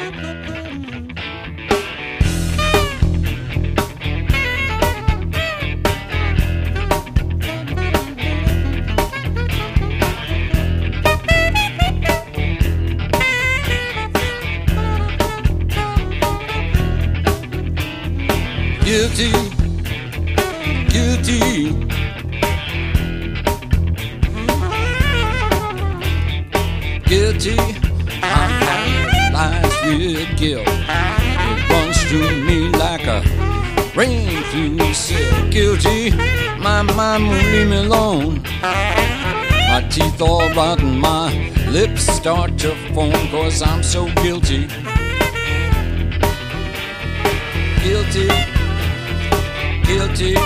Guilty, guilty. Guilty, I'm paralyzed with guilt. It runs through me like a rain through silk. Guilty, my mind won't leave me alone. My teeth all rotten, my lips start to foam, 'cause I'm so guilty. Guilty, guilty,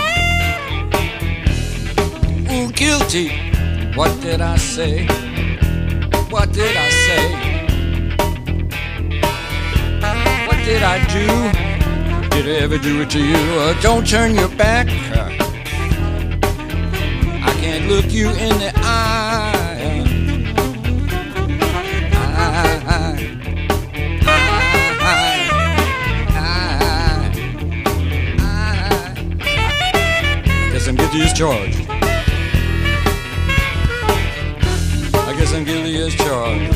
ooh, guilty. What did I say? What did I say? What did I do? Did I ever do it to you? Don't turn your back. I can't look you in the eye. I'm guilty as charged. I guess I'm guilty as charged.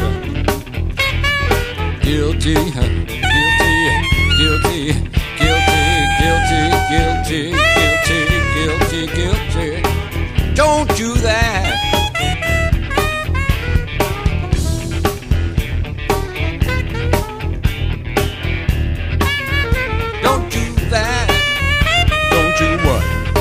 Guilty, guilty, guilty, guilty, guilty, guilty, guilty, guilty, guilty. Don't do that. Don't do that. Don't do what?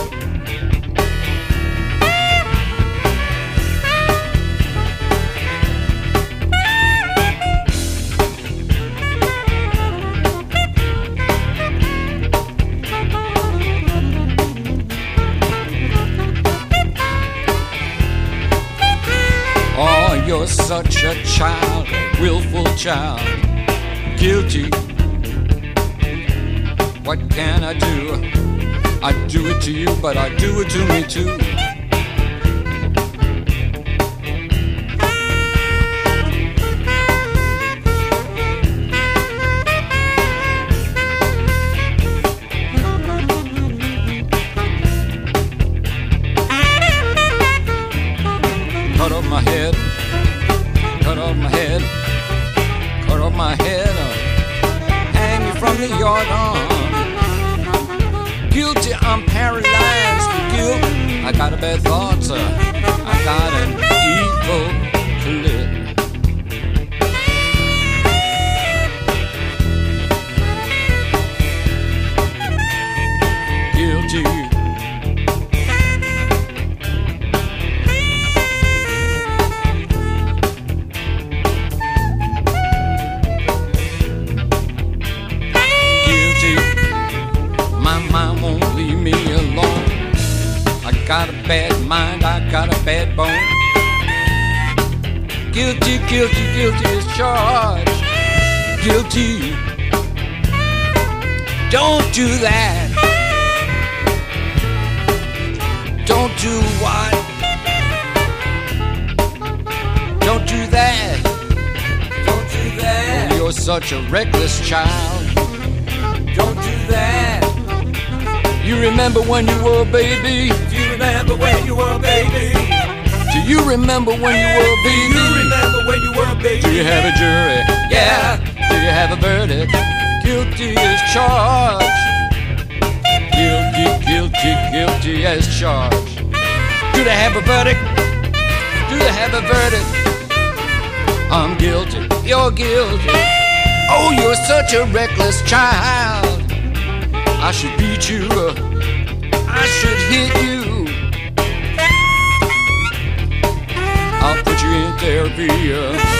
You're such a child, a willful child. Guilty. What can I do? I do it to you, but I do it to me too. Cut off my head. Cut off my head, cut off my head, hang me from the yard arm. Guilty, I'm paralyzed with guilt. I got a bad thoughts, I got an evil to live. Guilty. Mind won't leave me alone. I got a bad mind, I got a bad bone. Guilty, guilty, guilty as charged. Guilty. Don't do that. Don't do what? Don't do that. Don't do that. Oh, you're such a reckless child. Don't do that. You remember when you were a baby? Do you remember when you were a baby? Do you remember when you were a baby? Do you remember when you were a baby? Do you have a jury? Yeah. Do you have a verdict? Guilty as charged. Guilty, guilty, guilty as charged. Do they have a verdict? Do they have a verdict? I'm guilty. You're guilty. Oh, you're such a reckless child. I should beat you, I should hit you. I'll put you in therapy.